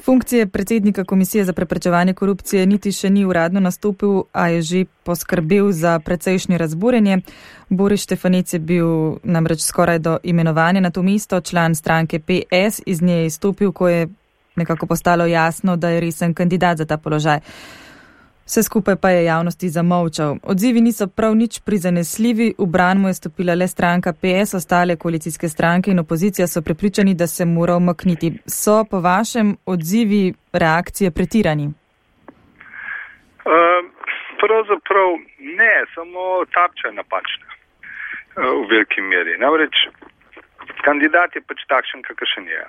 Funkcije predsednika Komisije za preprečevanje korupcije niti še ni uradno nastopil, a je že poskrbel za precejšnje razburjenje. Boris Štefanec je bil namreč skoraj do imenovanja na to mesto član stranke PS, iz nje je izstopil, ko je nekako postalo jasno, da je resen kandidat za ta položaj. Vse skupaj pa je javnosti zamolčal. Odzivi niso prav nič prizanesljivi, v bran mu je stopila le stranka PS, ostale koalicijske stranke in opozicija so prepričani, da se mora umakniti. So po vašem odzivi reakcije pretirani? Pravzaprav ne, samo tarča je napačna v veliki meri. Namreč kandidat je pač takšen, kakršen je.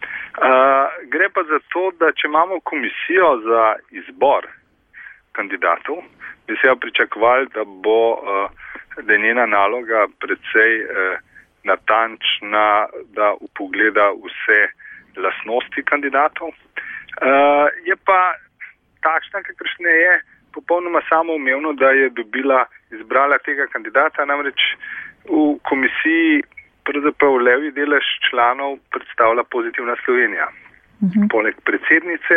Gre pa za to, da če imamo komisijo za izbor kandidatov, bi se pričakovali, da je njena naloga precej natančna, da upogleda vse lastnosti kandidatov. Je pa takšna, kakršna je, popolnoma samoumevno, da je izbrala tega kandidata, namreč v komisiji pravzaprav levi delež članov predstavlja Pozitivna Slovenija. Poleg predsednice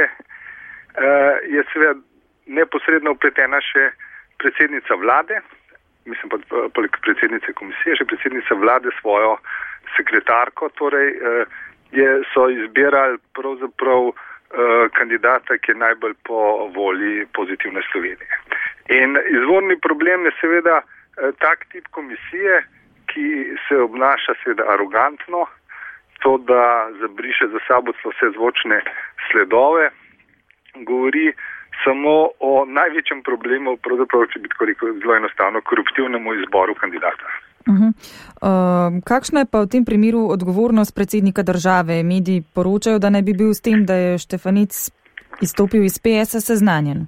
je seveda neposredno vpletena še predsednica vlade, mislim pa poleg predsednice komisije, še predsednica vlade svojo sekretarko, torej so izbirali pravzaprav kandidata, ki je najbolj po volji Pozitivne Slovenije. In izvorni problem je seveda tak tip komisije, ki se obnaša seveda arogantno, to, da zabriše za sabo vse zvočne sledove, govori samo o največjem problemu, pravzaprav, če bi tako rekel, zelo enostavno, koruptivnemu izboru kandidata. Kakšna je pa v tem primeru odgovornost predsednika države? Mediji poročajo, da ne bi bil s tem, da je Štefanec izstopil iz PS-a seznanjen.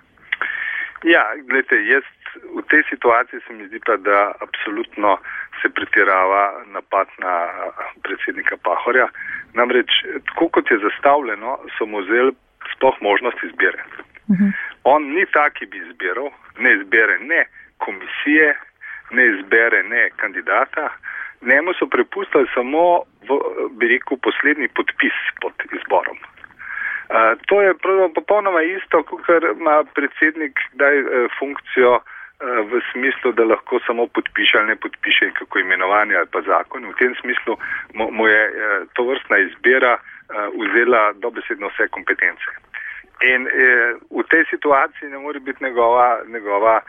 Ja, gledajte, v tej situaciji se mi zdi pa, da absolutno se pretirava napad na predsednika Pahorja. Namreč, tako kot je zastavljeno, so mu vzeli sploh možnost izbire. On ni tak, ki bi izbiral, ne izbere ne komisije, ne izbere ne kandidata, njemu so prepustili samo, bi rekel, poslednji podpis pod izborom. To je popolnoma isto, kot ima predsednik funkcijo v smislu, da lahko samo podpiše ali ne podpiše kako imenovanje ali pa zakon. V tem smislu mu je to vrstna izbira vzela dobesedno vse kompetence. In v tej situaciji ne more biti njegova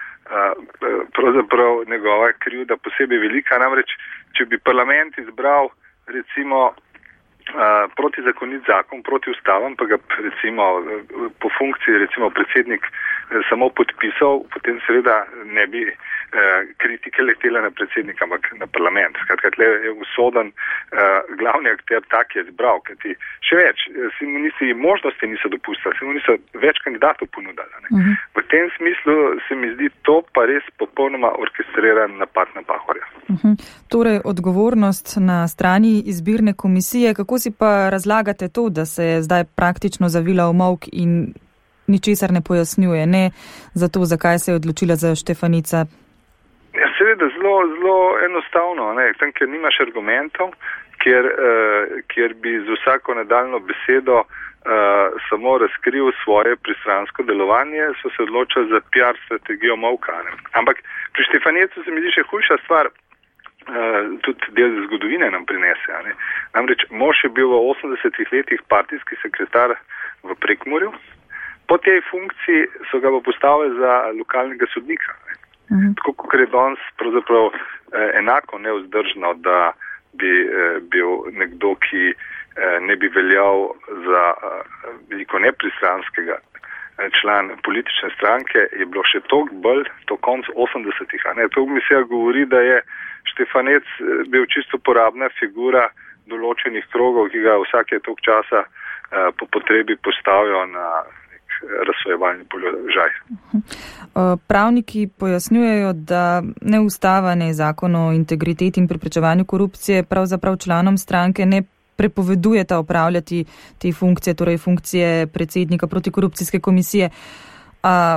krivda posebej velika. Namreč, če bi parlament izbral recimo protizakonit zakon, protiustaven, pa ga recimo po funkciji recimo predsednik samo podpisal, potem seveda ne bi kritike letela na predsednika, ampak na parlament. Skratka, tle je usoden glavni akter tak je izbral, kajti še več, si mu možnosti niso dopustili, si mu niso več kandidatov ponudili. V tem smislu se mi zdi to pa res popolnoma orkestriran napad na Pahorja. Torej, odgovornost na strani izbirne komisije, kako si pa razlagate to, da se je zdaj praktično zavila v molk in ničesar ne pojasnjuje, ne za to, zakaj se je odločila za Štefanica? Ja, seveda zelo enostavno, tam, kjer nimaš argumentov, kjer bi z vsako nadaljno besedo samo razkril svoje pristransko delovanje, so se odločili za PR strategijo molka. Ampak pri Štefanecu se mi zdi še hujša stvar, tudi del zgodovine nam prinese. Namreč mož je bil v 80-ih letih partijski sekretar v Prekmurju. Po tej funkciji so ga postavili za lokalnega sodnika. Tako kot je danes pravzaprav enako nevzdržno, da bi bil nekdo, ki ne bi veljal za veliko nepristranskega član politične stranke, je bilo še toliko bolj, to konc 80-ih. To mi se govori, da je Štefanec bil čisto porabna figura določenih krogov, ki ga vsake toliko časa po potrebi postavijo na razsojevalni položaj. Pravniki pojasnjujejo, da ne ustava, ne zakon o integriteti in preprečevanju korupcije pravzaprav članom stranke ne prepovedujeta opravljati te funkcije, torej funkcije predsednika protikorupcijske komisije.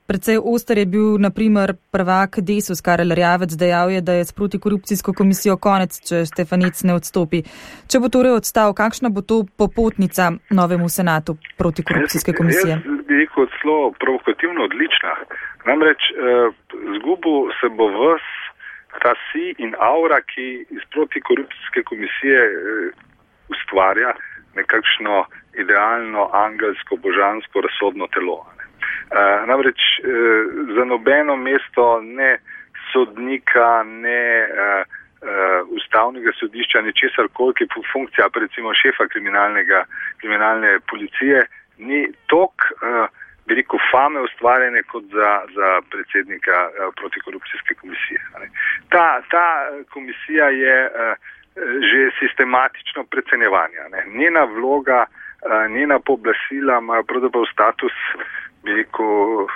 Precej oster je bil, naprimer, prvak Desus Karel Erjavec, dejal je, da je s protikorupcijsko komisijo konec, če Štefanec ne odstopi. Če bo torej odstal, kakšna bo to popotnica novemu senatu protikorupcijske komisije? Jaz bi rekel celo provokativno odlična. Namreč zgubil se bo ves ta si in aura, ki iz protikorupcijske komisije ustvarja nekakšno idealno, angelsko, božansko razsodno telo. Namreč za nobeno mesto ne sodnika, ne ustavnega sodišča, ničesar koliko funkcija, pa recimo šefa kriminalne policije, ni toliko, bi rekel, fame ustvarjene kot za predsednika protikorupcijske komisije. Ta komisija je že sistematično precenjevanje. Njena vloga, njena pooblasila imajo pravzaprav status, bi rekel,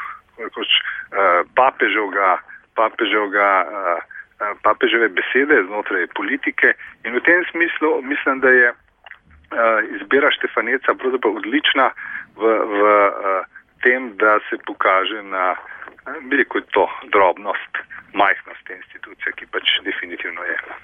papeževe besede znotraj politike, in v tem smislu mislim, da je izbira Štefaneca pravzaprav odlična v tem, da se pokaže na, bi rekel, to drobnost, majhnost te institucije, ki pač definitivno je.